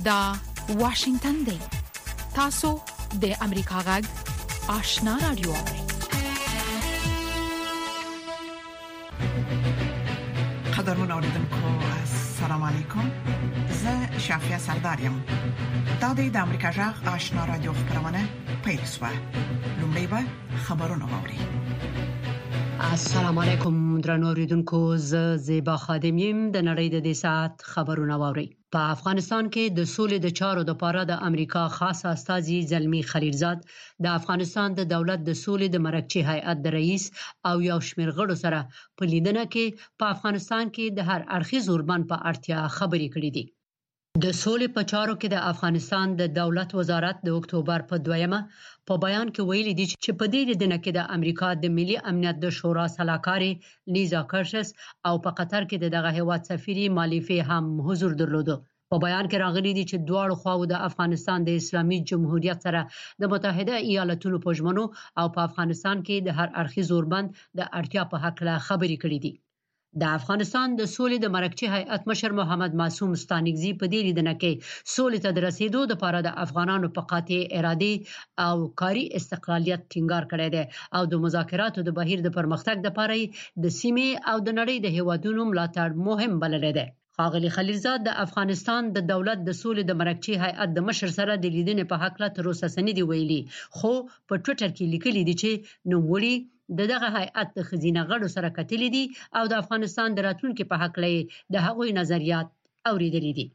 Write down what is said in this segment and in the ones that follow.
دا واشنگتن دی. تاسو د امریکا غږ آشنا رادیو اورئ. قدرمن اوریدونکو السلام علیکم. زه شافیا سردارم. دا د امریکا غږ آشنا رادیو خبرونه پیل شوه. لومړی به خبرونه واوري. السلام علیکم درنو اوریدونکو، زه زیبا خادم یم. د نړۍ د دې ساعت خبرونه واوري. په افغانستان کې د سولې د چارو لپاره د امریکا خاص استازي زلمی خلیلزاد د افغانستان د دولت د سولې د مرکزی هیئت د رئیس او یو شمېر غړو سره په لیدنه کې په افغانستان کې د هر اړخیز اوربند په اړتیا خبرې کړې دي. د سولې په چارو کې د افغانستان د دولت وزارت د اکتوبر په 2مه په بیان کې ویلي دي چې په دې لیدنه کې د امریکا د ملي امنیت د شورا سلاکارې لیزا کرشس او په قطر کې دغه هیواد سفیر مالیفي هم حضور درلود. په بیان کې راغلي دي چې دواړو خواو د افغانستان د اسلامي جمهوریت سره د متحده ایالاتونو په ژمنو او په افغانستان کې د هر اړخیز اوربند د اړتیا په حق له خبرې کړې دي. د افغانستان د سولې د مرکزی هیئت مشر محمد معصوم ستانکزی په دې لیدنه کې سولې ته د رسیدو لپاره د افغانانو په قاطع اراده او کاري استقلالیت ټینګار کړی دی او د مذاکراتو د بهیر د پرمختګ لپاره د سیمې او د نړۍ د هیوادونو ملاتړ مهم بللی دی. ښاغلي خلیلزاد د افغانستان د دولت د سولې د مرکزی هیئت د مشر سره د لیدنې په حق له تر اوسه څه نه دي ویلي، خو په ټویټر کې لیکلي دي چې نوموړي دغه هیئت د ښځینه غړو سره کتلي دي او د افغانستان د راتلونکي په حق له د هغوی نظریات اوریدلي دي.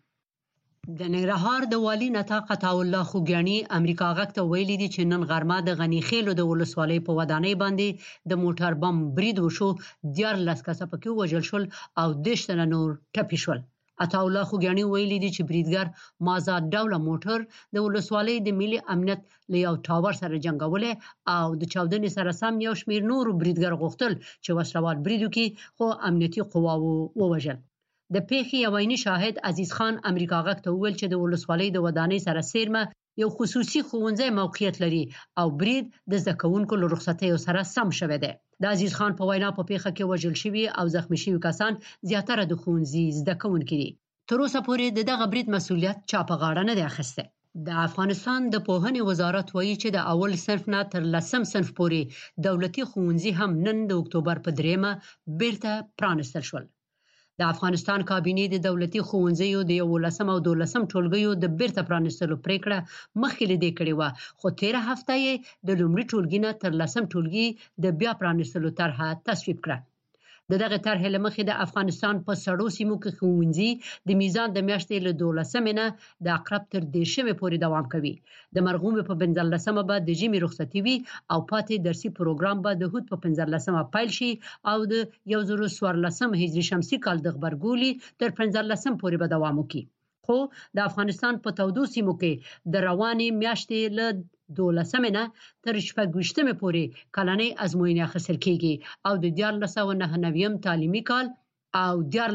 د ننګرهار د والي نطاق عطا الله خوګیاڼي امریکا غږ ته ویلي دي چې نن غرمه د غنی خیلو د ولسوالۍ په ودانۍ باندې د موټر بم برید وشو. 14 کسه پکې وژل شول او 10 تنه نور ټپي شول. عطا الله خوګیاڼي ویلي دي چې بریدګر مازاد ډوله موټر د ولسوالۍ د ملي امنیت له یو ټاور سره جنګولې او د چاودنې سره سم یو شمېر نور بریدګر غوښتل چې وسلوال برید وکړي، خو امنیتي قواوو ووژل. د پیښې یو عیني شاهد عزیز خان امریکا غږ ته وویل چې د ولسوالۍ د ودانۍ سره سیرمه یو خصوصي ښوونځی موقعیت لري او برید د زده کوونکو له رخصتیو سره سم شوی دی. د عزیز خان په وینا په پیښه کې وژل شوي او زخمی شوي کسان زیاتره د ښوونځي زده کوونکي دي. تر اوسه پورې دغه برید مسؤلیت چا په غاړه نه دی اخیستی. د افغانستان د پوهنې وزارت وایي چې د اول صنف نه تر 10م صنف پورې دولتي ښوونځي هم نن د اکتوبر په 3مه بیرته پرانستل شول. د افغانستان کابینې د دولتي ښوونځیو د 11م او 12م ټولګیو د بیرته پرانستلو پریکړه مخکې له دې کړې وه، خو 13 هفته یې د لومړي ټولګي نه تر 10م ټولګي د بیا پرانستلو طرحه تصویب کړه. دغه طرحې له مخې د افغانستان په سړو سیمو کې ښوونځي د میزان د میاشتې له 12مې نه د عقرب تر 10مې پورې دوام کوي. د مرغومې په 15مه به د ژمي رخصتي وي او پاتې درسي پروګرام به د هود په 15مه پیل شي او د 2014 هجري شمسي کال د غبرګولي تر 15م پورې به دوام وکړي. خو د افغانستان په تودو سیمو کې د روانې میاشتې له 12مې نه تر 26مې پورې کلنۍ ازموینې اخیستل کیږي او د 1499 تعلیمي کال او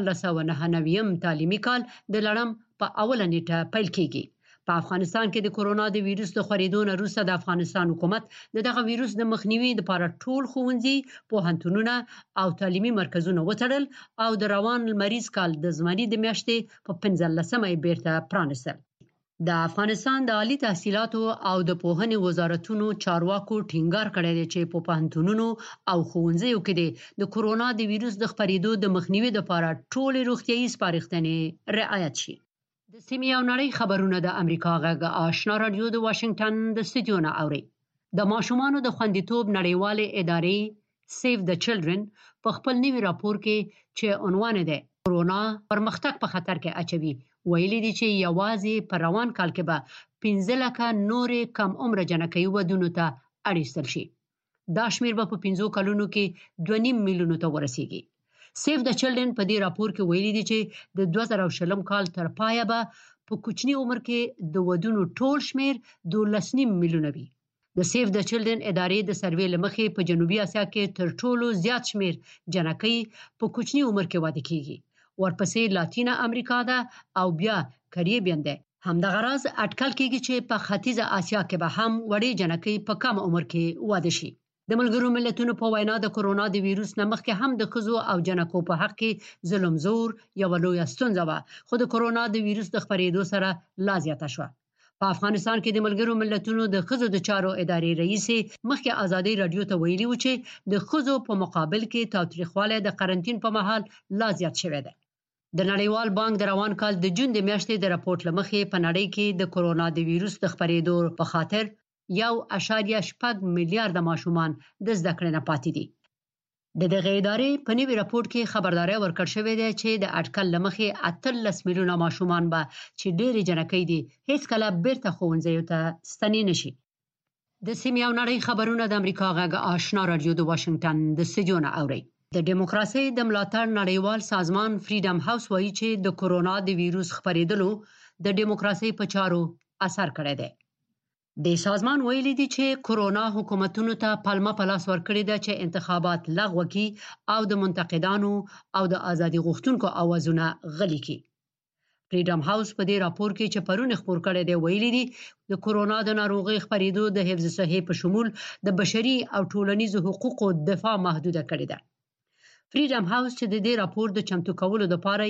1499 تعلیمي کال د لړم په اوله نیټه پیل کیږي. په افغانستان کې د کورونا د ویروس د خپرېدو نه وروسته د افغانستان حکومت دغه ویروس د مخنیوي لپاره ټول ښوونځي، پوهنتونونه او تعلیمي مرکزونه وتړل او د روان لمریز کال د زمري د میاشتې په 15مه یې بیرته پرانستل. د افغانستان د عالی تحصیلاتو او د پوهنې وزارتونو چارواکو ټینګار کړی دی چې په پوهنتونونو او ښوونځیو کې د کورونا د ویروس د خپرېدو د مخنیوي لپاره ټولې روغتیایي سپارښتنې رعایت شي. د سیمې او نړۍ خبرونه د امریکا غږ آشنا رادیو د واشنگټن د استودیو نه اوري. د ماشومانو د خوندیتوب نړیوالې ادارې سیو د چلډرن په خپل نوي راپور کې چې عنوان دی کورونا پرمختګ په خطر کې اچوي ویلي دي چې یوازې په روان کال کې به 15 لکه نورې کم عمره جنکۍ ودونو ته اړیستل شي. دا شمیر به په 5 کلونو کې 2.5 میلیونو ته ورسیږي. سیو د چلډرن په دې راپور کې ویلي دي چې د 2020 کال تر پایه به په کوچني عمر کې د ودونو ټول شمیر 12.5 میلیونه وي. د سیو د چلډرن ادارې د سروې له مخې په جنوبي اسیا کې تر ټولو زیات شمیر جنکۍ په کوچني عمر کې واده کیږي، ورپسې لاتینه امریکا ده او بیا کریبین ده. همدغه راز اټکل کیږي چې په ختیځه اسیا کې به هم وړې جنکۍ په کم عمر کې واده شي. د ملګرو ملتونو په وینا د کرونا د ویروس نه مخکې هم د ښځو او جنکو په حق کې ظلم زور یوه لویه ستونزه وه، خو د کرونا د ویروس د خپرېدو سره لا زیاته شوه. په افغانستان کې د ملګرو ملتونو د ښځو د چارو ادارې رئیس مخکې ازادي رادیو ته ویلي و چې د ښځو په مقابل کې تاوتریخوالی د قرنطین په مهال لا زیات شوی دی. د نړیوال بانک د روان کال د جون د میاشتې د راپورټ له مخې په نړۍ کې د کرونا د ویروس د خپرېدو په خاطر 1.6 میلیارډ ماشومان د زده کړې نه پاتې دي. د دغه ادارې په نوي راپورټ کې خبرداري ورکړل شوې ده چې د اټکل له مخې 18 میلیونه ماشومان به چې ډېرې جنکۍ دي هیڅ کله بیرته ښوونځیو ته ستنې نشي. د سیمې او نړۍ خبرونه د امریکا غږ آشنا رادیو د واشنگټن د استودیو نه اوري. د دیموکراسي د ملاتړ نړیوال سازمان فریډم هاوس وایي چې د کرونا د ویروس خپرېدلو د دیموکراسي په چارو اثر کړی دی. د سازمان ویلي دي چې کرونا حکومتونو ته پلمه په لاس ورکړې ده چې انتخابات لغوه کړي او د منتقدانو او د ازادي غوښتونکو اوازونه غلي کړي. فریډم هاوس په دې راپور کې چې پرون خپور کړی دی ویلي دي د کرونا د ناروغۍ خپرېدو د حفظ صحي په شمول د بشري او ټولنیزو حقوقو دفاع محدوده کړې ده. فریډم هاوس چې د دې راپور د چمتو کولو لپاره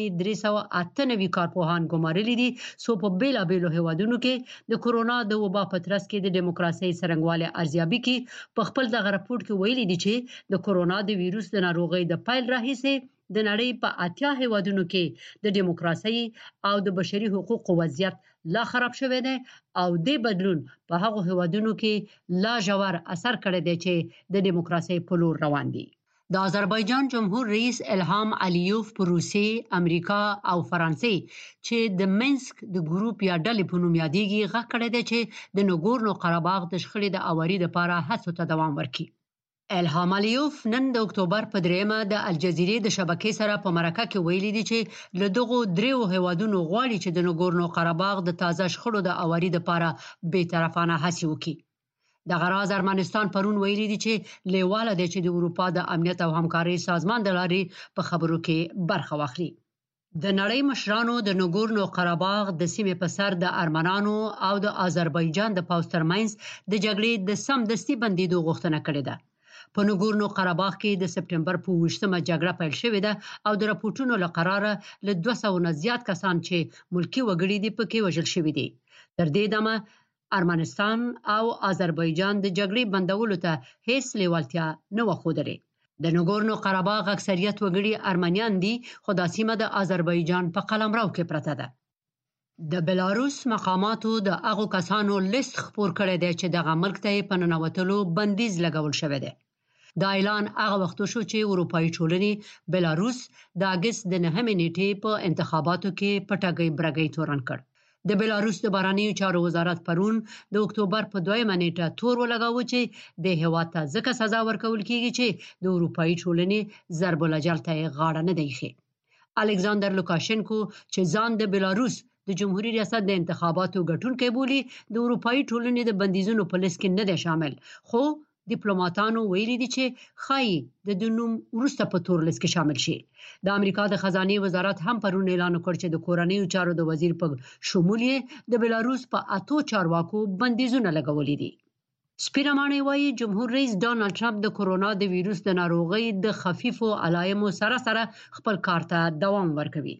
398 کارپوهان ګمارلي دي څو په بیلابیلو هیوادونو کې د کرونا د وبا په ترڅ کې د دیموکراسي څرنګوالی ارزیابي کې په خپل دغه راپور کې ویلي دي چې د کرونا د ویروس د ناروغۍ د پیل راهیسې د نړۍ په 80 هیوادونو کې د دیموکراسي او د بشري حقوقو وضعیت لا خراب شوی دی او د بدلون په هغو هیوادونو کې لا ژور اثر کړی دی چې د دیموکراسي په لور روان دي. د آذربایجان جمهور رئیس الهام علیوف په روسیې، امریکا او فرانسې چې د منسک د ګروپ یا ډلې په نوم یادېږي غږ کړی دی چې د نګورنو قرهباغ د شخړې د اواري لپاره هڅو ته دوام ورکړي. الهام علیوف نن د اکتوبر په 3 د الجزیرې د شبکې سره په مرکه کې ویلي دي چې له دغو دریو هیوادونو غواړي چې د نګورنو قرهباغ د تازه شخړو د اواري لپاره بی‌طرفانه هڅې وکړي. دغه راز ارمنستان پرون ویلي دي چې لیواله دی چې د اروپا د امنیت او همکارۍ سازمان د لارې په خبرو کې برخه واخلي. د نړۍ مشرانو د نګورنو قرهباغ د سیمې په سر د ارمنانو او د آذربایجان د پوځ ترمنځ د جګړې د سمدستي بندېدو غوښتنه کړې ده. په نګورنو قرهباغ کې د سپټمبر په 28مه جګړه پیل شوې ده او د راپورټونو له قراره له 200 نه زیات کسان چې ملکي وګړي دي پکې وژل شوي دي. تر دې دمه ارمنستان او آذربایجان د جګړې بندولو ته هیڅ لیوالتیا نه و ښودلې. د نګورنو قرهباغ اکثریت وګړي ارمنیان دي خو دا سیمه د آذربایجان په قلمرو کې پرته ده. د بلاروس مقاماتو د هغو کسانو لیست خپور کړی دی چې دغه ملک ته په ننوتلو بندیز لګول شوی دی. دا اعلان هغه وخت شو چې اروپایي ټولنې بلاروس د اګست د 9 نیټې په انتخاباتو کې په ټګۍ برګۍ تورن کړ. د بلاروس د بهرنیو چارو وزارت پرون د اکتوبر په 2 نیټه تور ولګاوه چې د هیواد ته ځکه سزا ورکول کیږي چې د اروپایي ټولنې ضرب الجل ته غاړه نه دی ایښې. الکساندر لوکاشنکو چې ځان د بلاروس د جمهوریت ریاست د انتخاباتو ګټونکی بولي د اروپایي ټولنې د بندیزونو په لیست کې نه دی شامل، خو ډیپلوماټانو ویلي دي چې ښایي د نوم وروسته په تور لیست کې شامل شي. د امریکا د خزانې وزارت هم پرون اعلان وکړ چې د کورنیو چارو د وزیر په شمول یې د بلاروس په 8 چارواکو بندیزونه لګولي دي. سپیرمانې وایي جمهور رئیس ډانلډ ټرمپ د کرونا د ویروس د ناروغۍ د خفیفو علایمو سره خپل کار ته دوام ورکوي.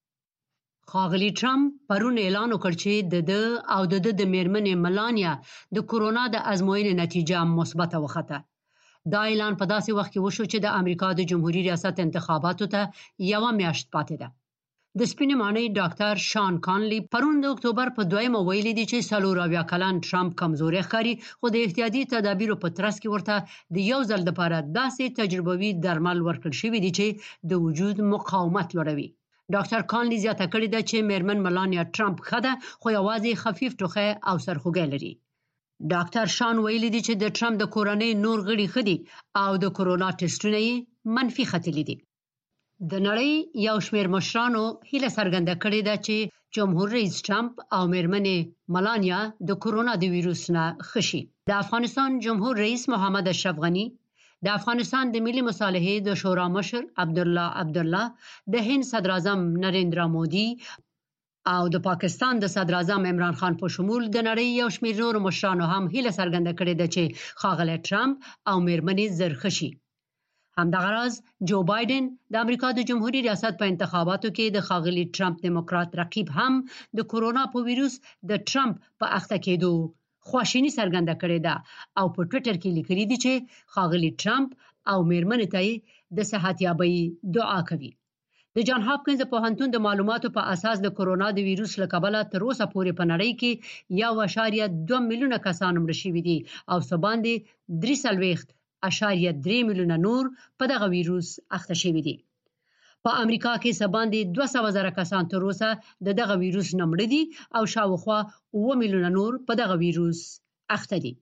ښاغلي ټرمپ پرون اعلان وکړ چې د او د میرمنې ملانیا د کرونا د ازموینې نتیجه مثبته وخته. دا اعلان په داسې وخت کې وشو چې د امریکا د جمهوریت ریاست انتخاباتو ته یوه میاشت پاتې ده. د سپینې ماڼۍ ډاکټر شان کانلی پرون د اکتوبر په 2 ویلي دي چې 40 کلن ټرمپ کمزوري ښکاري خو د احتیاطي تدابیرو په ترڅ کې ورته د یو ځل لپاره داسې تجربوي درمل ورکړل شوي دي چې د وجود مقاومت لوړوي. ډاکټر کانلی زیاته کړې ده چې میرمن ملانیا ټرمپ ښه ده خو یوازې خفیف ټوخی او سرخوږی لري. ډاکټر شان ویلي دي چې د ټرمپ د کورنۍ نور غړي ښه دي او د کرونا ټسټونه یې منفي ختلي دي. د نړۍ یو شمېر مشرانو هیله څرګنده کړې ده چې جمهور رئیس ټرمپ او میرمنې ملانیا د کرونا د ویروس نه ښه شي. د افغانستان جمهور رئیس محمد اشرف غني، د افغانستان د ملي مصالحې د شورا مشر عبدالله د هند صدر اعظم نریندرا مودي او د پاکستان د صدر اعظم عمران خان په شمول د نړۍ یو شمېر نور مشرانو هم هیله څرګنده کړې ده چې ښاغلی ټرمپ او میرمنې زر ښه شي. همدغه راز جو بایدن د امریکا د جمهوریت ریاست په انتخاباتو کې د ښاغلي ټرمپ دیموکرات رقیب هم د کورونا په ویروس د ټرمپ په اخته کېدو خواشیني څرګنده کړې ده او په ټویټر کې لیکلي دي چې ښاغلي ټرمپ او میرمنې ته د صحت یابۍ دعا کوي. د جان هاپکینز پوهنتون د معلوماتو په اساس د کورونا د ویروس له کبله تر اوسه پورې په نړۍ کې 1.2 میلیونه کسان مړه شوي دي او څه باندې 3.3 میلیونه نور په دغه ویروس اخته شوي دي. په امریکا کې څه باندې 200,000 کسان تر اوسه د دغه ویروس نه مړه دي او شاوخوا 7 میلیونه نور په دغه ویروس اخته دي.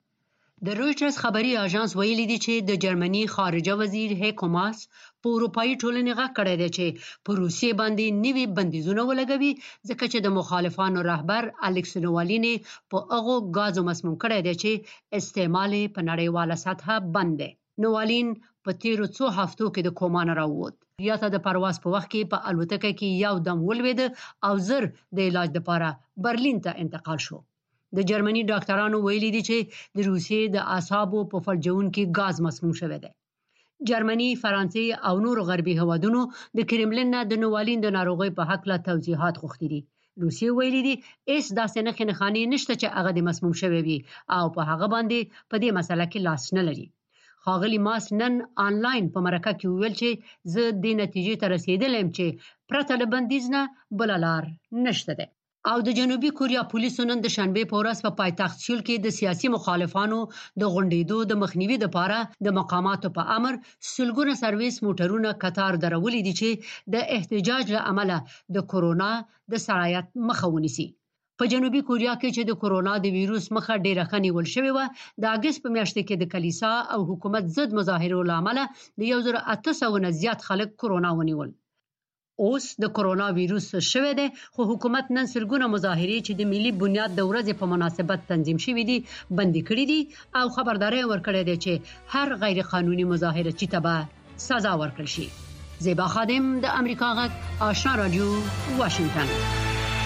د رویټرز خبري اژانس ویلي دی چې د جرمني خارجه وزیر هیکو ماس په اروپایي ټولنې غږ کړی دی چې په روسیې باندې نوي بندیزونه ولګوي ځکه چې د مخالفانو رهبر الکس نوالیني په هغو ګازو مسموم کړی دی چې استعمال په نړیواله سطحه بند دی. نوالین په تیرو څو هفتو کې د کوما نه راووت. یا ته د پرواز په وخت کې په الوتکه کې یو دم ولوید او زر د علاج لپاره برلین ته انتقال شو. د جرمني ډاکټرانو ویلي دي چې د روسیې د اعصابو په فلجونکي ګاز مسموم شوی دی. جرمني، فرانسې او نورو غربي هیوادونو د کرملین نه د نوالین د ناروغۍ په هکله توضیحات غوښتي دي. روسیې ویلي دي هیڅ داسې نښې نښانې نشته چې هغه د مسموم شوی وي او په هغه باندې په دې مسله کې لاس نه لري. ښاغلي ماس نن آنلاین په مرکه کې وویل چې زه دې نتیجې ته رسیدلی یم چې پرته له بندیز نه بله لار نشته دی. او د جنوبي کوریا پولیسو نن د شنبې په ورځ په پایتخت سیول کې د سیاسي مخالفانو د غونډېدو د مخنیوي لپاره د مقاماتو په امر سلګونه سرویس موټرونه قطار درولي دي چې د احتجاج له امله د کورونا د سرایت مخه ونیسي. په جنوبي کوریا کې چې د کورونا د ویروس مخه ډیره ښه نیول شوې وه، د اګست په میاشت کې د کلیسا او حکومت ضد مظاهرو له امله د 1800 نه زیات خلک کورونا ونیول. اوس د کورونا ویروس شوی دی خو حکومت نن سلګونه مظاهرې چې د ملي بنیاد د ورځې په مناسبت تنظیم شوي دي بندي کړي دي او خبرداری ورکړی دی چې هر غیر قانوني مظاهره چې ته به سزا ورکړل شي. زیبا خادم د امریکا غږ آشنا رادیو واشنگټن.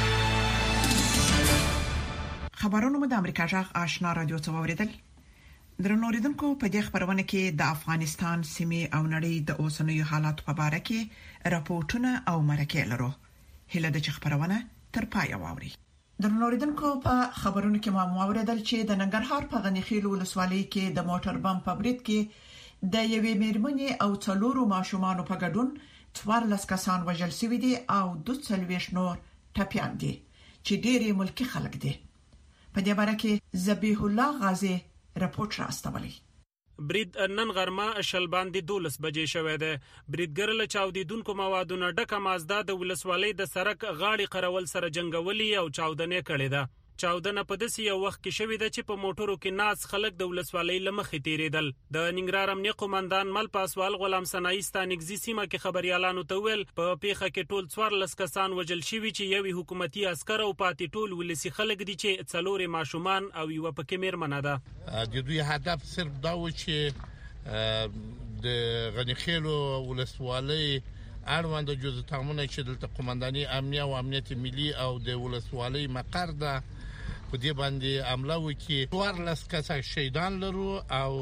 خبرونه مو د امریکا غږ آشنا رادیو څخه اوریدل. درنو اوریدونکو په دې خبرونه کې د افغانستان سیمې او نړۍ د اوسنیو حالات په اړه کې راپورټونه او مرکې لرو. هله د خبرونه تر پای واوري. درنو اوریدونکو په خبرونه کې مو اوریدل چې د ننګرهار په غنیخیل ولسوالۍ کې د موټر بم په برید کې د یوې میرمنې او څلورو ماشومانو په ګډون 14 کسان وژل شوي دي او 240 نور ټپيان دي چې ډېری ملکی خلک دي. په دې باره کې ذبیح الله غازی رپورت راستولی. برید نن غرمه شل باندې 12 بجې شوه ده. بریدګر له چاودیدونکو موادونو ډکه مازدا د ولسوالۍ د سرک غاړي قرول سره جنگولي او چاودنې کړې ده. چاودنه په داسې یو وخت کې شوې ده چې په موټرو کې ناس خلک د ولسوالۍ لمخې تیریدل. د ننګرهار امنیه قومندان مل پاسوال غلام ثنایی ستانګزي سیمه کې خبريالانو ته ویل په پیښه کې ټول 14 کسان وژل شوي چې یو حکومتي عسكر او پاتې ټول ولسی خلک دي چې څلور ماشومان او یو پکې میرمنه ده. د دوی هدف صرف دا و چې د غنیخیل ولسوالۍ اړوند جزء تامونه چې د قومنداني امنیه او امنیت ملي او د ولسوالۍ مقر ده په دې باندې عمله وکړي. 14 کسان شهیدان لرو او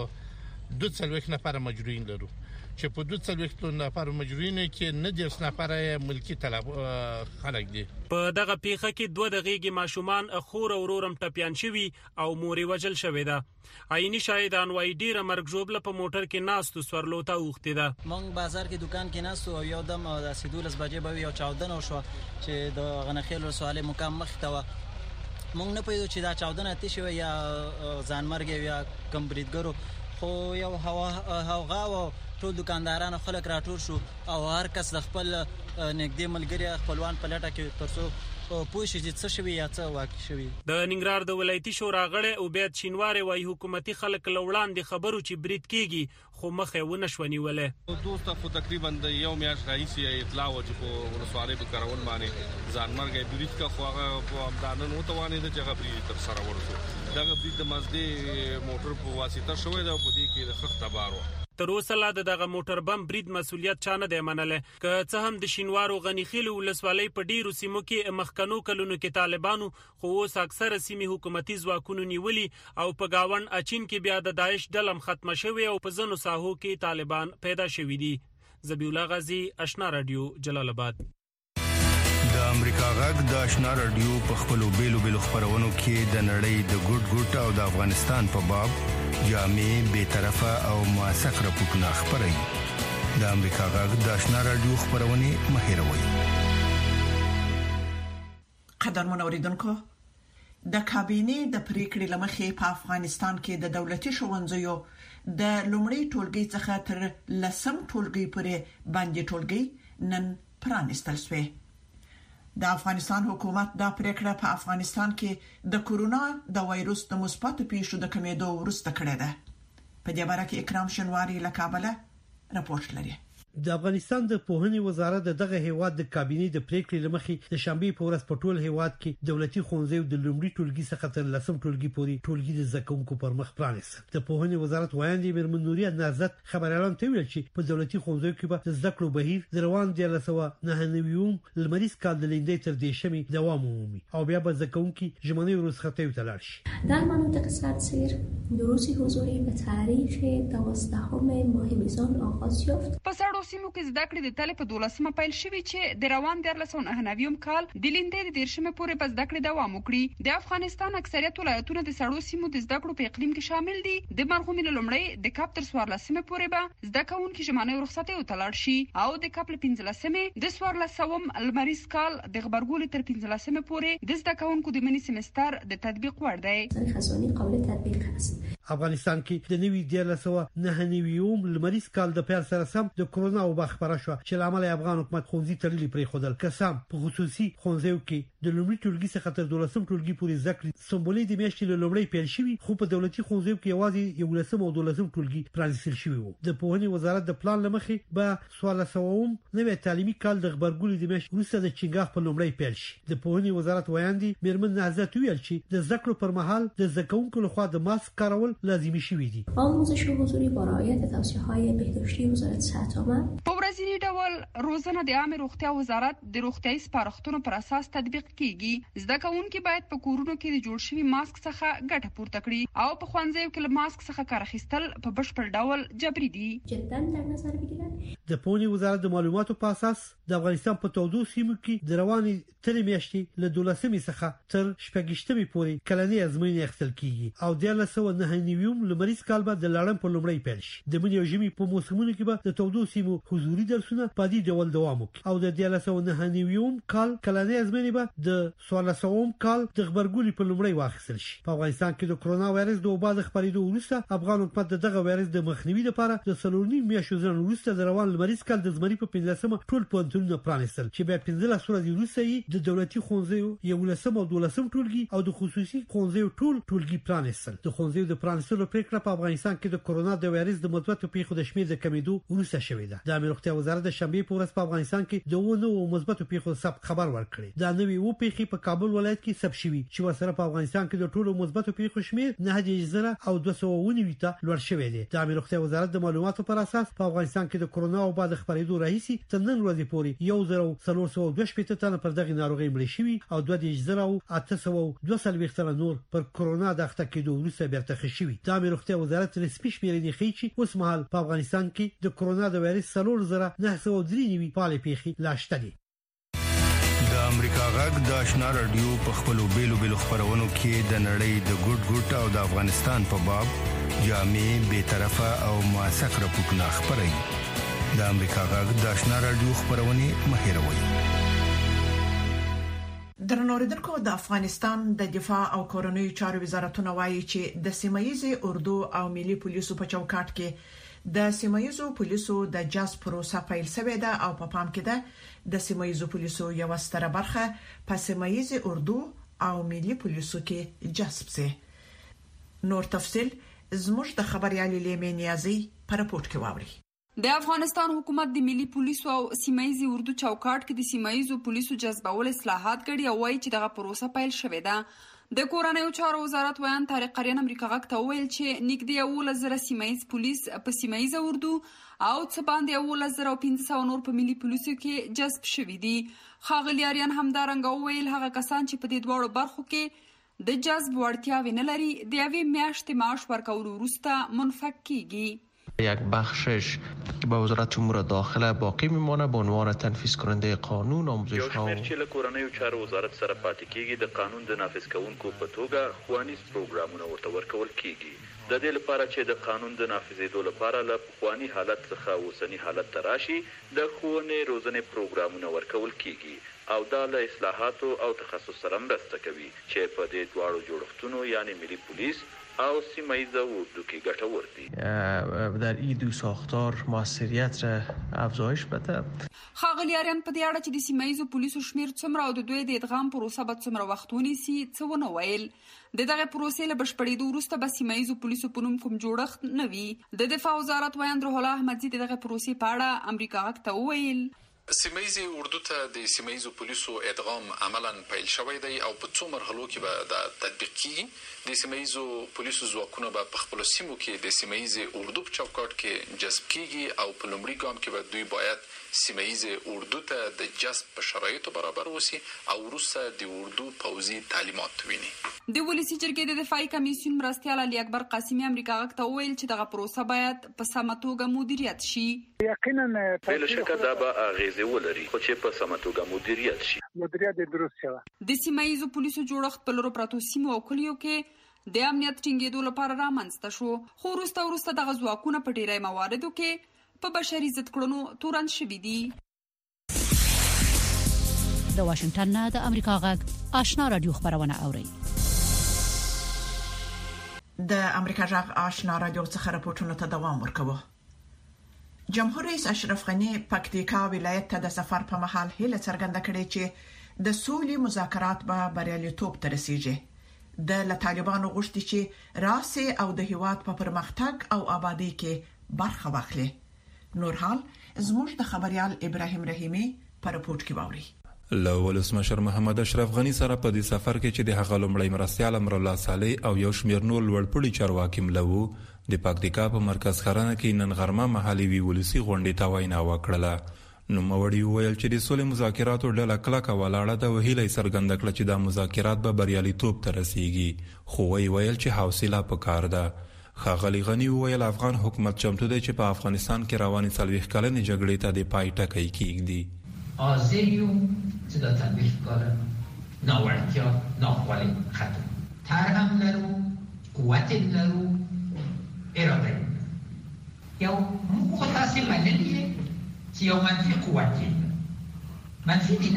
240 نفر مجروحین لرو چې په 240 نفر مجروحینو کې 90 نفر ملکی طلب خلک دي. په دغه پیښه کې 2 دقیقې ماشومان خور او ورورم ټپيان شوي او موري وجل شوې ده. عیني شاهدان وایي ډیره مرګ جوړه په موټر کې ناستو سورلو ته اوختي ده. مونږ بازار کې دکان کې ناستو او یو دم د 12 بجې به یو چاودنه وشو چې د غنخیل ولسوالۍ مقام مخ ته و. مونږ نه پېدو چې دا چاودنه اتي شوی یا ځانمرګ یا کم بریدګرو خو یو هوا او ټول دکاندارانو خلک راټول شو او هر کس د خپل نږدې ملګری خپلوان په لټه کې ترڅو پوه شي چې څه شوی یا څه واقع شوی. د ننګرهار د ولایتي شورا غړی عبید شینواری وايي حکومتي خلک لوړاندې خبرو چې برید کیږي خو مخه ونه شونیولې. دوسته خو تقریبا د یو میاشت راځي اطلاع و چې په ولسوالۍ په کارول باندې ځانمرګ برید کا خو هغه په امدانن وتوانې د جګړې تر سره ورسو. دغه برید د مزدي موټر په واسطه شوې ده او په دې کې د خخت بارو. تر اوسه لا دغه موټر بم برید مسولیت چانه دی منله که څه هم د شینوارو غنیخیل ولسوالۍ په ډیرو سیمو کې مخکنو کلونو کې طالبانو خو اوس اکثره سیمې حکومتي ځواکونو نیولي او په گاون اچین کې بیا د داعش ډلم ختمه شوی او په ځنو ساحو کې طالبان پیدا شوی دي. ذبیح الله غازی، آشنا رادیو، جلال آباد. د امریکا غږ د آشنا رادیو په خپلو بیلو خبرونو کې د نړۍ د ګډ او د افغانستان په باب جامع به طرفه او موثق راپورټونه خبري. د امریکا غږ د آشنا رادیو خبرونه مهیروي. قدرمن اوریدونکو، د کابینه د پریکړې لمخې په افغانستان کې د دولتي ښوونځیو د لومړی ټولګي څخه تر لسم ټولګي پورې باندې ټولګي نن پرانستل شوی. د افغانستان حکومت دا پریکړه په افغانستان کې د کورونا د وایروس د مثبت پیښو د کمیدو وروسته کړې ده. په دې اړه کې اکرام شنواری له کابل راپورټ لري. د افغانستان د پوهنې وزارت دغه هیواد د کابینې د پریکړې لمخې د شنبه په ورځ په ټول هیواد کې دولتي ښوونځیو د لومړي ټولګي څخه تر لسم ټولګي پورې ټولګي د زکونکو پر مخ پرانیست. د پوهنې وزارت وایي میرمن نوري نازت خبريالان ته ویل چې په دولتي ښوونځیو کې به د زده کړو بهیر د روان 1999 لمریز کال د لیندې تر دې شمې دوام ومومي او بیا به زکونکي ژمنې ورسخته وتلل شي. در مناطق سردسیر دروس حضوری به تاریخ 12 ماه میزان آغاز یافت. سیمو کې زده کړې د تل په 12مه پیل شوې چې د روان 1999 کال د لیندې د 10مه پورې په زده کړې دوام وکړي. د افغانستان اکثریت ولایتونه د سړو سیمو د زده کړو په اقلیم کې شامل دي. د مرغومي لومړی د کاپ تر 14مه پورې به زده کوونکي ژمنې ورخصته وتلل شي او د کاپ ل 15مه د 14 لمریز کال د خبرګول تر 15مه پورې د زده کوونکو د منی سمستر د تطبیق وړ دی. خزاني قابل تطبیق است. افغانستان کې د نوي 1999 لمریز کال د پیل سره سم د کورونا او بخبره شو چې لامل افغان حکومت ښوونځي تړلي پرې خودل قسم په خصوصي ښوونځیو کې د لومړي ټولګي څخه تر 12م ټولګي پورې ذکر سمبولي د میاشتې له لومړی پیل شوی خو په دولتي ښوونځیو کې یوازې 11م او 12م ټولګي پرانیستل شوی وو. د پوهنې وزارت د پلان لمخې به 14 نوې تعلیمي کال د خبرګولې د میاشتې وروسته د چنګاخ په لومړی پیل شي. د پوهنې وزارت وایي میرمن نازت ویل چې د ذکر پر مهال د زکونکو لخوا د ماسک کارول لازمي شوی دي. آموزش حضوری با رعایت توصیه‌های بهداشتی وزارت صحت آمد. په ورځني ډول روزنه د عامه روغتیا وزارت د روغتیاي سپارښتنو پر اساس تطبیق کیږي. زده کوونکي باید په کورونو کې د جوړ شوی ماسک څخه ګټه پورته کړي او په ښوونځیو کې له ماسک څخه کار اخیستل په بشپړ ډول جبري دي. جدا در نظر بگیرد د پوهنې وزارت د معلوماتو په اساس د افغانستان په 14 سیمو کې د رواني تر میاشتې له 12مې څخه تر 18مې پورې کلنۍ ازموینې اخیستل کیږي او د 1999 لمریز کال به د لړم په لومړی پیل شي. د منی او ژمي په موسمونو کې به د 14 سیمو حضوري درسونه په دې ډول دوام وکړي او د 1999 کال کلنۍ ازموینې به د 14 کال د خبرګولې په لومړی واخیستل شي. په افغانستان کې د کرونا وایرس د وبا د خپرېدو وروسته افغان حکومت دغه وایرس د مخنیوي لپاره د 3.5 میاشتو ځنډ وروسته د روان لمریز کال د زمري په 15مه ټول پوهنتونونه پرانیستل چې بیا 15 ورځې وروسته د دولتي ښوونځیو 11 او 12 ټولګي او د خصوصي ښوونځیو ټولګي پرانیستل. د ښوونځیو د پرانیستلو پریکړه په افغانستان کې د کورونا د وایرس د مثبت پیښو د شمېر د کمیدو وروسته شوې ده. د امیر روغتیا وزارت د شنبه په ورځ په افغانستان کې د مثبت پیښو ثبت خبر ورکړي. دا نوې و پیښې په کابل ولایت کې ثبت شوې چې ورسره په افغانستان کې د ټولو مثبت پیښو شمېر 9,219 ته لوړ شوی دی. د امیر روغتیا وزارت د معلوماتو پر اساس په افغانستان کې د کورونا او بعد خبرېدو راهیسي تر نن ورځې پورې 1,422 تنه پر دغه ناروغي مړ شوي او 2,822 تنه نور پر کورونا د اخته کېدو وروسته بیرته ښه شوي. د امیر روغتیا وزارت رسمي شمیرې ښیي چې اوس مهال په افغانستان کې د کورونا د وایرس 3,993 فعال پیښې لا شته دي. د امریکا غږ د آشنا رادیو په خپلو بیلو خبرونو کې د نړۍ د ګډ او د افغانستان په باب جامع به طرفه او موثق راپورټونه خبري. د امریکا غږ د آشنا رادیو خبرونه مهیروي. درنوریدونکو، د افغانستان د دفاع او کورنیو چارو وزارتونه وایي چې د سیمایي اردو او ملي پولیسو په چوکاټ کې د سیمایي پولیسو د جذب پروسه پیل شوې ده او په پام کې ده د سیمایي پولیسو یو ستره برخه په سیمایي اردو او ملي پولیسو کې جذب شي. نور تفصيل زموږ د خبريالي لیمې نیازي په راپورټ کې واوري. د افغانستان حکومت د ملي پولیسو او سیمایي اردو چوکاټ کې د سیمایي پولیسو جذبول اصلاحات کړي او وایي چې دغه پروسه پیل شوې ده. د کورنیو چارو وزارت ویان طارق قریان امریکا غاک ته ویل چې نږدې 11,000 سیمایي پولیس په سیمایي اردو او څه باندې 11,500 نور په ملي پولیسو کې جذب شوي دي. ښاغلي اریان همدارنګه ویل هغه کسان چې په دې دواړو برخو کې د جذب وړتیاوې نه لري د یوې میاشتې معاش ورکولو وروسته منفک کیږي. یک بخشش به وزارت امور داخله باقی میمانه به عنوان تنفیذ کننده قانون آموزش ها. یو شمېر چې له کورنیو چارو وزارت سره پاتې کیږي د قانون د نافذ کوونکو په توګه ښوونیز پروګرامونه ورته ورکول کیږي. د دې لپاره چې د قانون د نافذېدو لپاره له پخواني حالت څخه اوسني حالت ته راشي د ښوونې روزنې پروګرامونه ورکول کیږي او دا له اصلاحاتو او تخصص سره مرسته کوي چې په دې دواړو جوړښتونو یعنی ملي پولیس او سیمایي اردو کې ګټور دي. در این دو ساختار موثریت را افزایش بده. ښاغلي اریان په دې اړه چې د سیمایي پولیسو شمیر څومره او د دوی د ادغام پروسه به څومره وخت ونیسي څه ونه ویل. د دغه پروسې له بشپړېدو وروسته به سیمایي پولیسو په نوم کوم جوړښت نه وي. د دفاع وزارت ویان روح الله احمدزي دغه پروسې په اړه امریکا غاک ته وویل سیمایي اردو ته د سیمایي پولیسو ادغام عملاً پیل شوی دی او په څو مرحلو کې به دا تطبیق کیږي. د سیمایي پولیسو ځواکونه به په خپل سیمو کې د سیمایي اردو په چوکاټ کې جذب کیږي او په لومړي ګام کې به دوی باید سیمایي اردو ته د جذب په شرایطو برابر وسی او وروسته د اردو پوځي تعلیمات ویني. د ولسی جرګې د دفاعي کمیسیون مرستیال علي اکبر قاسمي امریکا غاک ته ویل چې دغه پروسه باید په سمه توګه مدیریت شي. یقینا بل شکه دا به اغیزه ولري خو چې په سمه توګه مدیریت شي. مدیریت درست شوه. د سیمایي پولیسو جوړښت په لورو پراتو سیمو او کلیو کې د امنیت ټینګېدو لپاره رامنځته شو خو وروسته دغه ځواکونه په ډیری مواردو کې په بشري ضد کړنو تورن شوي دي. د واشنگټن نه د امریکا غږ آشنا رادیو خبرونه اوري. د امریکا غږ آشنا رادیو څخه راپورټونه ته دوام ورکوي. جمهور رئیس اشرف غنی پکتیکا ولایت ته د سفر په مهال هیله څرګنده کړې چې د سولې مذاکرات به بریالیتوب ته رسیږي. د طالبانو غوښتي چې راسي او د هیواد په پرمختګ او آبادی کې برخه واخلي. نور حال زموږ د خبريال ابراهيم رحیمي په رپورت کې باوري. ولسمشر محمد اشرف غنی سره په دې سفر کې چې د هغه لومړی مرستیال امر الله صالح او یو شمېر نور لوړپوړي چارواکي ملو د پکتیکا په مرکز خرانه کې نن غرمه محلي ولسی غونډې ته وینا وکړه. نو موري ویل چې د سولې مذاکراتو ډله کلکه ولاړه ده او هیله څرګنده کړه چې دا مذاکرات به بریالیتوب ته رسیږي خو ویل چې حوصله پکار ده. ښاغلي غنی ویل افغان حکومت چمتو دی چې په افغانستان کې روانې 40 کلنې جګړې ته د پای ټکی کیږدي. آزیو چې دا تطبیق کړه ناوړتیا ناخوالي ختم ترهم لرو قوت لرو اراده یو موږ تاسو منلي چې یو منفي قوت دی منفي دی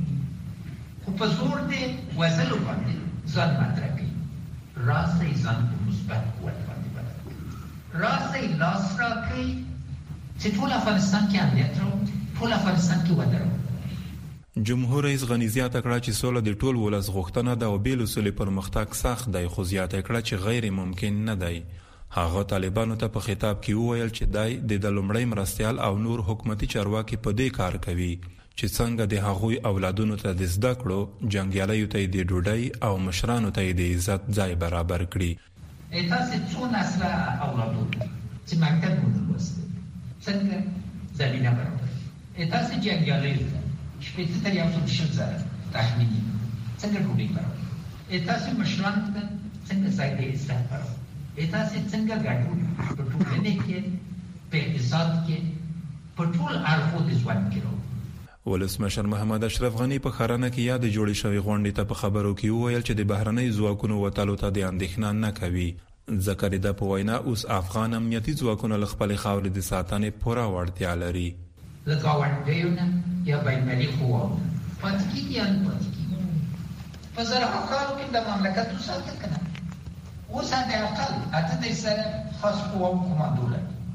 خو په زور دی وزلو باندې ځان مطرح کوي راسي ځان په مثبت قوت باندې راسي لاس راکړي چې ټول افغانستان کې امنیت راوړي ټول افغانستان کې ودرو. جمهور رئیس غنی زیاته کړه چې سوله د ټول ولس غوښتنه ده او بیل اصول پرمختګ سخت دی خو زیاته کړه چې غیر ممکن نه دی. هغه طالبانو ته په خطاب کې وویل چې دای د لومړی مرستیال او نور حکومتي چارواکي په دې کار کوي چې څنګه د هغوی اولادونو ته د زده کړو جنگیالیو ته د ډوډۍ او مشرانو ته د عزت ځای برابر کړي. تاسو څو نسل اولادونه چې مکتب ولوسته څنګه زمينه برابر تاسو جنگیالیو شپږ تر یو څو شل تخمینی څنګه ډوډۍ برابر تاسو مشران څنګه ځای د عزت برابر تاسو څنګه ګټو په ټولنه کې په اقتصاد کې په ټول اړخو د ژوند کې ولسمشر محمد اشرف غنی په خرانه کې یاد جوړې شوې غونډې ته په خبرو کې وویل چې د بهرنۍ ځواکونو وټالو ته د اندېښنه نه کوي. ذکر د په وینا اوس افغان امنیتي ځواکونو له خپل خاورې د ساتنې پوره وړتیا لري. د ګاونډیانو یا بینالمللي قواو پاتې یا نه پاتې په زرهاو کالو کې د مملکت وساتل کنه اوس هغه اقل اته د سره خاص قواو کمانډو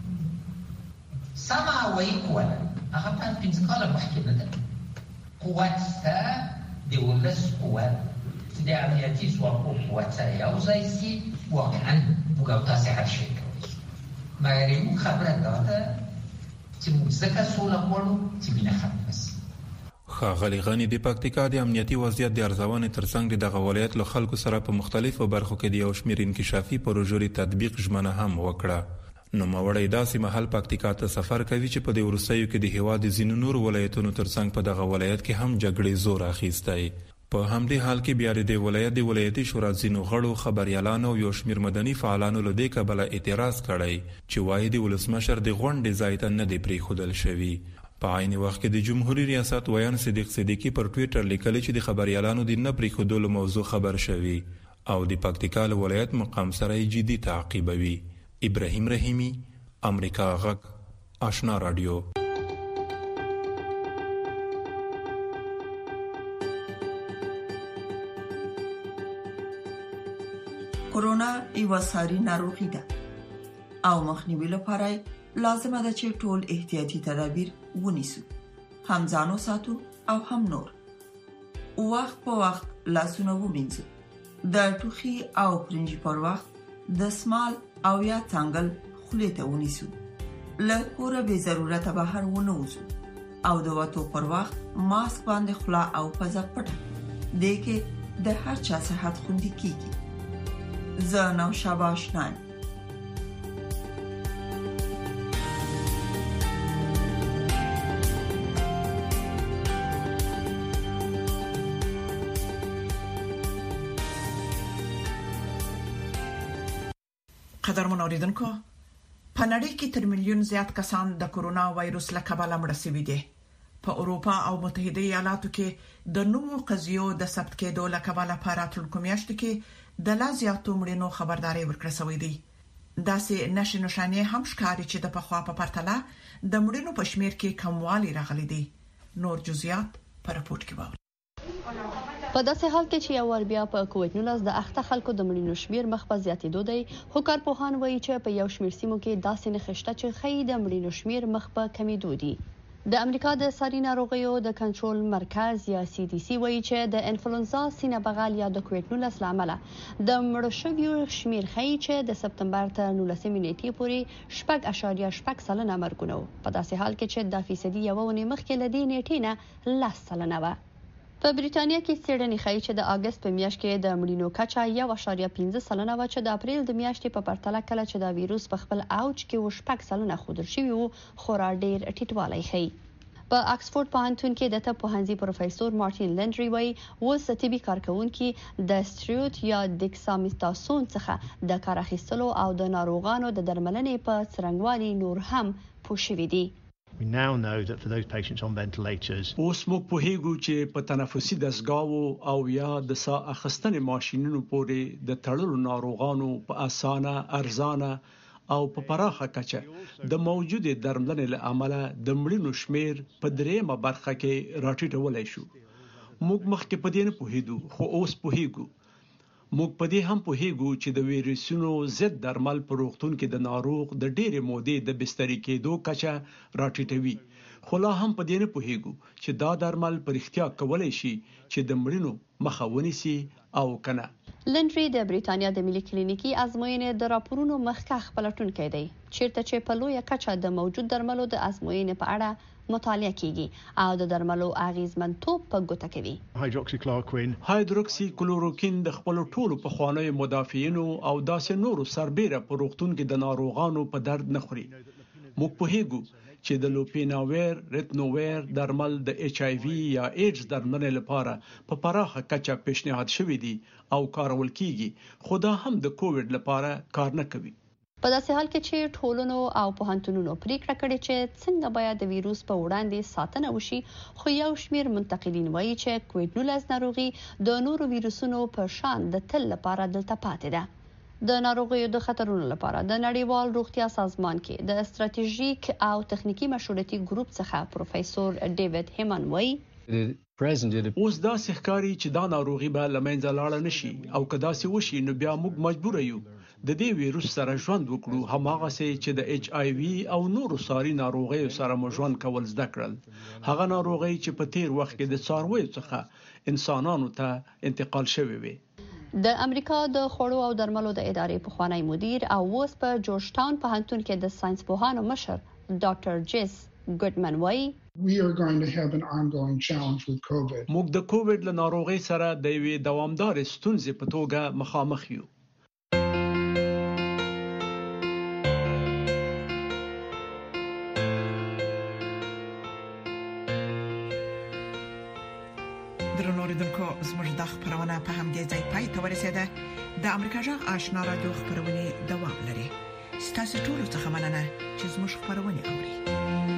لري سما وایي کوله هغه په 15 کال مخکې نه ده قوت ستا د ولس قوت د امنیتي ځواکو قوت سره یو ځای سي واقعا موږ تاسو هر شي کوي مګر خبره ده چې موږ ځکه سوله غواړو چې بینه ختمه شي. ښاغلي غني د پکتیکا د امنیتي وضعیت د ارزونې ترڅنګ دغه ولایت له خلکو سره په مختلفو برخو کې د یو شمېر انکشافي پروژو تطبیق ژمنه هم وکړه. نو موري داسې محل پکتیکا ته سفر کوي چې په د ورسېو کې د هیواد د ځینو نور ولایتونو ترڅنګ په دغه ولایت کې هم جګړې زور اخیستی. په همدې حال کې بیا د ولایت د ولایتي شورا ځینو غړو خبريالانو یو شمېر مدني فعالانو له دې کبله اعتراض کړی چې وايي د ولسمشر د غونډې ځای ته نه دی پریښودل شوی. په عین وخت کې د جمهوریت ریاست ویان صدیق صدیقی پر ټوئیټر لیکلی چې د خبريالانو د نه پریښودلو موضوع خبر شوی او د پکتیکا ولایت مقام سره جدي تعقیبوي. ابراهیم رحیمی، امریکا غږ، آشنا رادیو. کورونا یو ساري ناروغي ده او مخنیوي لپاره لازمه ده چې ټول احتیاطي تدابیر ونیسو، هم ځانو ساتو او هم نور. وخت په وخت لاسونه ومینځو، د ټوخي او پرنجي پر وخت د سمال او یا څنګل خولې ته ونیسو، له کوره به ضرورت بهر ونه وځو او د وټو پر وخت ماسک باندې خلا او پزه پټه دې کې د هر چا صحت خوندي کیږي. زه نو شاباش نه قدرمن اوریدونکو، په نړۍ کې تر میلیون زیات کسان د کورونا وایروس له کبله مړ شوي دي. په اروپا او متحده ایالاتو کې د نوو قضیو د ثبت کېدو له کبله په راتلونکو میاشتو کې د لا زیاتو مړینو خبرداري ورکړه شوې ده. داسې نشي نشانې هم ښکاري چې د پخوا په پرتله د مړینو په شمیر کې کموالی راغلی دی. نور جزئیات په راپور کې وایي. په داسې حال کې چې یو ور بیا په کووډ-19 د اخته خلکو د مړینو شمیر مخ په زیاتېدو دی، خو کارپوهان وایي چې په یو شمیر سیمو کې داسې نښته چې ښایي د مړینو شمیر مخ په کمیدو دي. د امریکا د ساري ناروغیو د کنټرول مرکز یا CDC وایي چې د انفلونزا سینه بغل یا د کووډ-19 لامل د مړو شویو شمیر ښایي چې د سپتمبر تر 19 نیټې پورې 6.8% مرګونه وو، په داسې حال کې چې د فیصدي یو ونې مخکې لدی نیټې نه 10% وه. په بریټانیا کې څېړنې ښایي چې د اگست په میاشت کې د مړینو کچه 1.15% وه، چې د اپریل د میاشتې په پرتله کله چې د ویروس په خپل اوج کې و 6% ښودل شوي وو، خورا ډېر ټیټوالی ښیي. په اکسفورد پوهنتون کې د طب پوهنځي پروفیسور مارټین لنډري وایي اوس طبي کارکونکي د سټریوت یا ډیکساميثاسون څخه د کار اخیستلو او د ناروغانو د درملنې په څرنګوالي نور هم پوه شوي دي. We now know that for those patients on ventilators, اوس موږ پوهیږو چې په تنفسي دستګاوو او یا د ساه اخیستنې ماشينونو پورې د تړلو ناروغانو په اسانه، ارزانه او په پراخه کچه د موجودې درملنې له امله د مړینو شمیر په دریمه برخه کې راټیټولای شو. موږ مخکې په دې نه پوهیدو، خو اوس پوهیږو. موږ په دې هم پوهیږو چې د ویروسونو ضد درمل په روغتون کې د ناروغ د ډېرې مودې د بستري کېدو کچه راټیټوي، خو لا هم په دې نه پوهیږو چې دا درمل په اړتیا کولای شي چې د مړینو مخه ونیسي او کنه. لنډري د بریټانیا د ملي کلینیکي ازموینې د راپورونو مخکښ پلټونکی دی، چیرته چې په لویه کچه د موجود درملو د ازموینې په اړه مطالعه کیږي او د درملو اغیزمنتوب په ګوته کوي. هایدروکسی کلوروکین د خپل ټولو په خوانې مدافعینو او داسې نورو سربېره په روغتون کې د ناروغانو په درد نه خوري. موږ پوهیږو چې د لوپیناویر، ریتنوویر درمل د HIV یا ایډز درملنې لپاره په پراخه کچه پیشنهاد شوی دي او کارول کیږي، خو دا هم د کووډ لپاره کار نه کوي. په داسې حال کې چې ټولنو او پوهنتونونو پریکړه کړې چې څنګه باید د ویروس په وړاندې ساتنه وشي، خو یو شمیر منتقدین وایي چې کووډ-19 ناروغي د نورو ویروسونو په شان د تل لپاره دلته پاتې ده. د ناروغیو د خطرونو لپاره د نړیوال روغتیا سازمان کې د استراتیژیک او تخنیکی مشورتي ګروپ څخه پروفیسور ډیوډ هیمن وایي اوس دا ښکاري چې دا ناروغي به لمنځه لاړه نشي او کدا سي وشي نو بیا موږ مجبور یو د دې ویروس سره ژوند وکړو، هماغه چې د HIV او نورو ساري ناروغیو سره مو ژوند کول زده کړل. هغه ناروغي چې په تیر وخت کې د څارویو څخه انسانانو ته انتقال شوې وي. د امریکا د خوړو او درملو د ادارې پخوانی مدیر او اوس په جورج ټاون پوهنتون کې د ساينس پوهانو مشر ډاکټر جیس ګډمن وایي موږ د کووډ له ناروغۍ سره د یوې دوامدار ستونزې په توګه مخامخ یو. درنو اوریدونکو زموږ د خبرونه په همدې ځای پای ته ورسیده. د امریکا جغ آشنا رادیو خبرونه دوام لري. ستاسو ټول څه مننه چې زموږ خبرونه اوري.